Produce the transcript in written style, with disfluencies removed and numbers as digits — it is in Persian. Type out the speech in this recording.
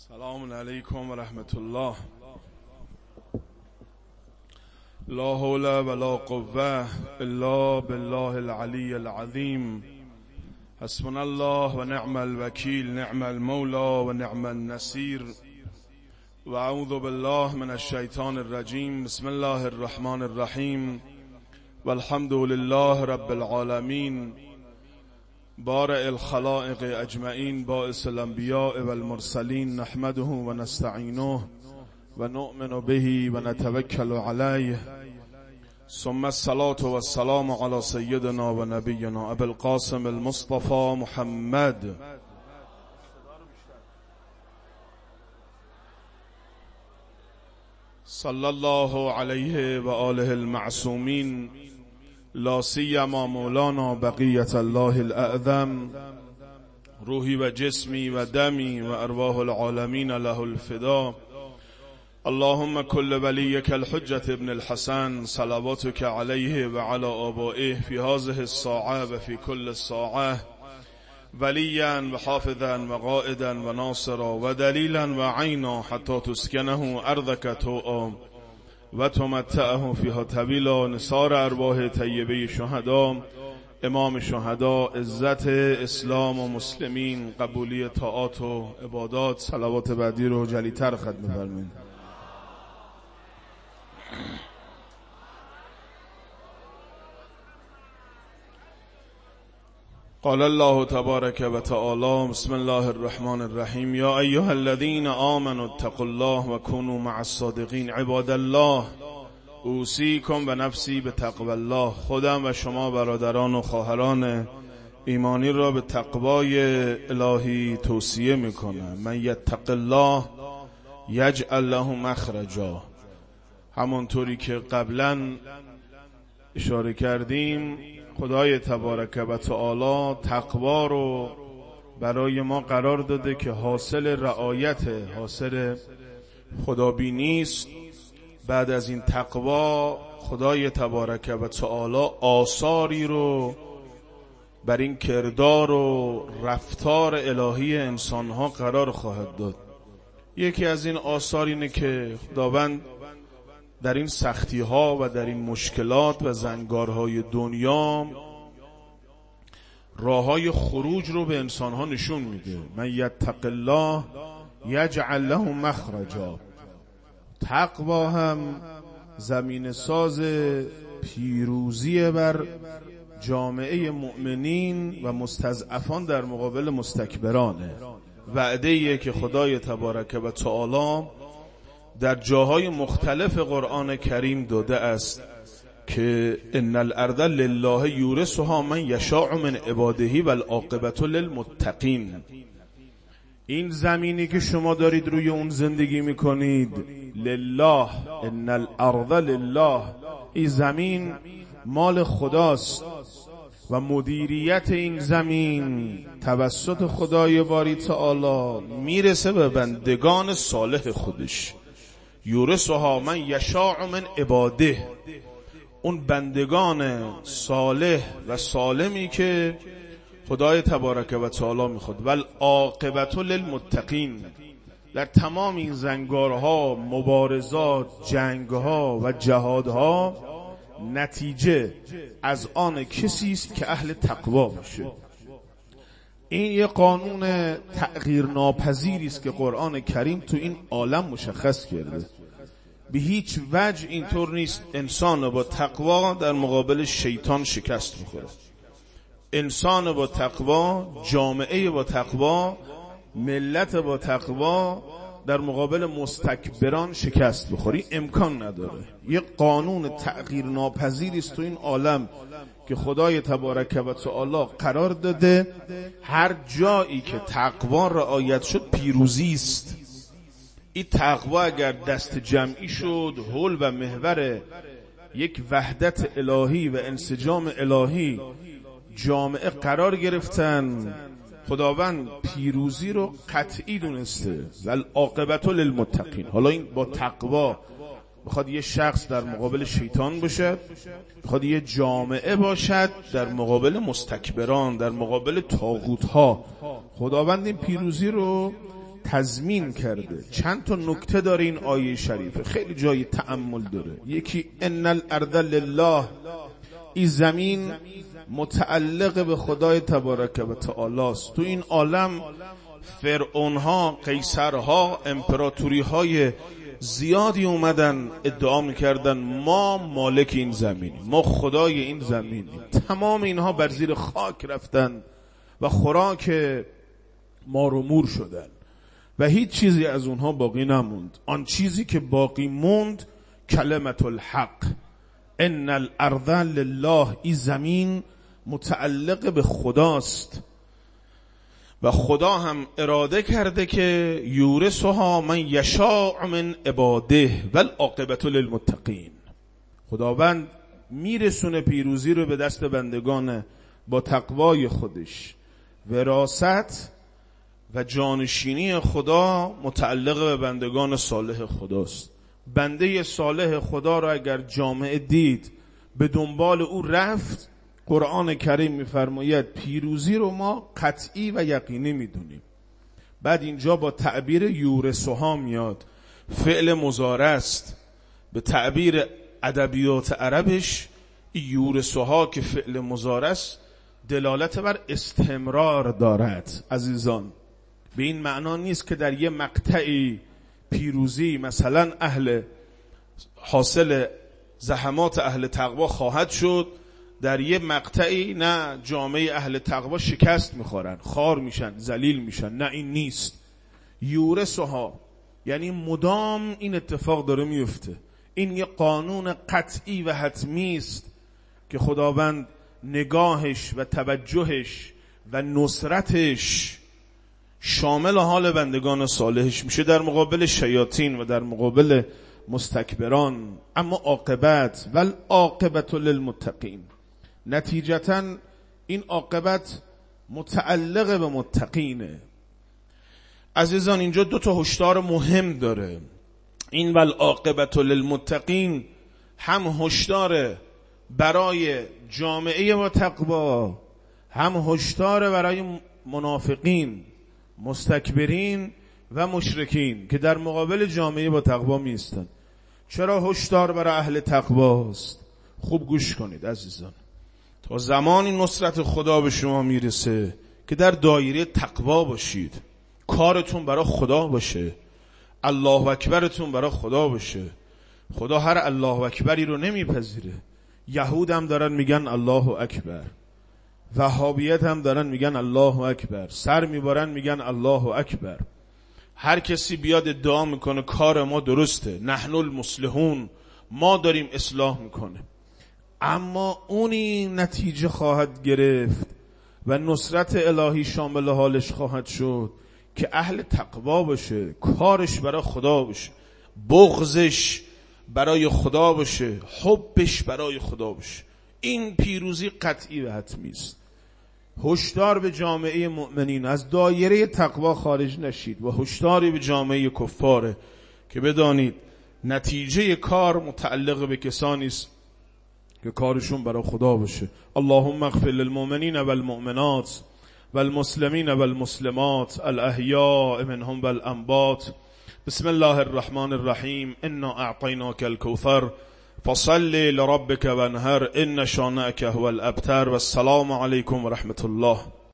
سلام علیکم و رحمت الله. لا حول ولا قوة الا بالله العلی العظیم. حسبنا الله و نعم الوکیل، نعم المولا و نعم النصیر. و اعوذ بالله من الشیطان الرجیم. بسم الله الرحمن الرحیم. والحمد لله رب العالمین، بارئ الخلائق اجمعین، باعث الانبیاء والمرسلین. نحمده و نستعینه و نؤمن به و نتوکل علیه. ثم الصلاة والسلام علی سیدنا و نبینا ابی القاسم المصطفى محمد صلی الله علیه و آله المعصومین، لا سیما مولانا بقیت الله الاعظم. روحی و جسمی و دمی و ارواح العالمین له الفدا. اللهم كل ولیک الحجة ابن الحسن صلواتك علیه و علی آبائه فی هذه الساعة و فی کل ساعة، ولیا و حافظا و قائدا و ناصرا و دلیلا و عینا حتی تسکنه ارضک طوعا و تمتعه فیها طویلا. نثار ارواح طیبه شهدا، امام شهدا، عزت اسلام و مسلمین، قبولی طاعات و عبادات. صلوات بعدی رو جلیتر ختم فرمایید. قال الله تبارک و تعالی. بسم الله الرحمن الرحیم. یا ایها الذین آمنوا اتقوا الله و كونوا مع الصادقین. عباد الله، اوصیکم و نفسی بتقوی الله. خودم و شما برادران و خواهران ایمانی را به تقوای الهی توصیه میکنم. من یتق الله یجعل له مخرجا. همونطوری که قبلا اشاره کردیم، خدای تبارک و تعالی تقوا رو برای ما قرار داده که حاصل رعایت، حاصل خدابینی است. بعد از این تقوا خدای تبارک و تعالی آثاری رو بر این کردار و رفتار الهی انسانها قرار خواهد داد. یکی از این آثار اینه که خداوند در این سختی ها و در این مشکلات و زنگارهای دنیا راههای خروج رو به انسان ها نشون میده. من یتق الله یجعل له مخرجا. تقوا هم زمین ساز پیروزی بر جامعه مؤمنین و مستضعفان در مقابل مستکبرانه. وعده‌ایه که خدای تبارک و تعالی در جاهای مختلف قرآن کریم داده است که ان الارض لله یورثها من یشاء من عباده والعاقبة للمتقین. این زمینی که شما دارید روی اون زندگی میکنید، لله، ان الارض لله، این زمین مال خداست و مدیریت این زمین توسط خدای باری تعالی میرسه به بندگان صالح خودش. یورثها من یشاء من عباده، اون بندگان صالح و سالمی که خدای تبارک و تعالی میخواد. والعاقبة للمتقین. در تمام این زنگارها، مبارزات، جنگها و جهادها نتیجه از آن کسی است که اهل تقوا باشه. این یه قانون تغییر ناپذیری است که قرآن کریم تو این عالم مشخص کرده. به هیچ وجه اینطور نیست انسان با تقوا در مقابل شیطان شکست میخوره. انسان با تقوا، جامعه با تقوا، ملت با تقوا در مقابل مستکبران شکست بخوری امکان نداره. یه قانون تغییر ناپذیری است تو این عالم که خدای تبارک و تعالی قرار داده. هر جایی که تقوا رعایت شد پیروزی است. این تقوا اگر دست جمعی شد، حول و محور یک وحدت الهی و انسجام الهی جامعه قرار گرفتن، خداوند پیروزی رو قطعی دونسته. والعاقبة للمتقین. حالا این با تقوا بخواد یه شخص در مقابل شیطان باشد، بخواد یه جامعه باشد در مقابل مستکبران، در مقابل طاغوت ها، خداوند این پیروزی رو تضمین کرده. چند تا نکته داره این آیه شریفه، خیلی جای تأمل داره. یکی ان الارض لله، این زمین متعلق به خدای تبارک و تعالی است. تو این عالم فرعونها، قیصرها، امپراتوری‌های زیادی اومدن ادعا میکردن ما مالک این زمینیم، ما خدای این زمینیم. تمام اینها بر زیر خاک رفتن و خوراک مار و مور شدن و هیچ چیزی از اونها باقی نموند. آن چیزی که باقی موند کلمت الحق، ان الارض لله، این زمین متعلق به خداست و خدا هم اراده کرده که یورثها من یشاء من عباده والعاقبة للمتقین. خداوند میرسونه پیروزی رو به دست بندگان با تقوای خودش. وراثت و جانشینی خدا متعلق به بندگان صالح خداست. بنده صالح خدا را اگر جامعه دید، به دنبال او رفت، قرآن کریم میفرماید پیروزی رو ما قطعی و یقینی میدونیم. بعد اینجا با تعبیر یورثها میاد، فعل مضارع است. به تعبیر ادبیات عربش یورثها که فعل مضارع است دلالت بر استمرار دارد. عزیزان، به این معنا نیست که در یه مقطعی پیروزی مثلا حاصل زحمات اهل تقوا خواهد شد، در یه مقطعی نه جامعه اهل تقوا شکست میخورن، خار میشن، ذلیل میشن. نه، این نیست. یورثها یعنی مدام این اتفاق داره میفته. این یه قانون قطعی و حتمی است که خداوند نگاهش و توجهش و نصرتش شامل حال بندگان صالحش میشه در مقابل شیاطین و در مقابل مستکبران. اما عاقبت والعاقبة للمتقین، نتیجتا این عاقبت متعلق به متقینه. عزیزان، اینجا دو تا هشدار مهم داره. این والعاقبة للمتقین هم هشدار برای جامعه با تقوا، هم هشدار برای منافقین، مستکبرین و مشرکین که در مقابل جامعه با تقوا میستن. چرا هشدار برای اهل تقواست؟ خوب گوش کنید عزیزان. تا زمانی نصرت خدا به شما میرسه که در دایره تقوا باشید، کارتون برای خدا باشه، الله اکبرتون برای خدا باشه. خدا هر الله اکبری رو نمیپذیره. یهود هم دارن میگن الله اکبر، وهابیت هم دارن میگن الله اکبر، سر میبارن میگن الله اکبر. هر کسی بیاد ادعا میکنه کار ما درسته، نحن المصلحون، ما داریم اصلاح میکنه، اما اونی نتیجه خواهد گرفت و نصرت الهی شامل حالش خواهد شد که اهل تقوا باشه، کارش برای خدا باشه، بغضش برای خدا باشه، حبش برای خدا باشه. این پیروزی قطعی و حتمی است. هشدار به جامعه مؤمنین از دایره تقوا خارج نشید و هشداری به جامعه کفاره که بدانید نتیجه کار متعلق به کسانی است که کارشون برای خدا باشه. اللهم اغفر للمؤمنین والمؤمنات والمسلمین والمسلمات الاحیاء منهم والاموات. بسم الله الرحمن الرحیم. انا اعطیناک الکوثر فصل لربك وانهر ان شانئك هو الابتر. والسلام علیکم و رحمت الله.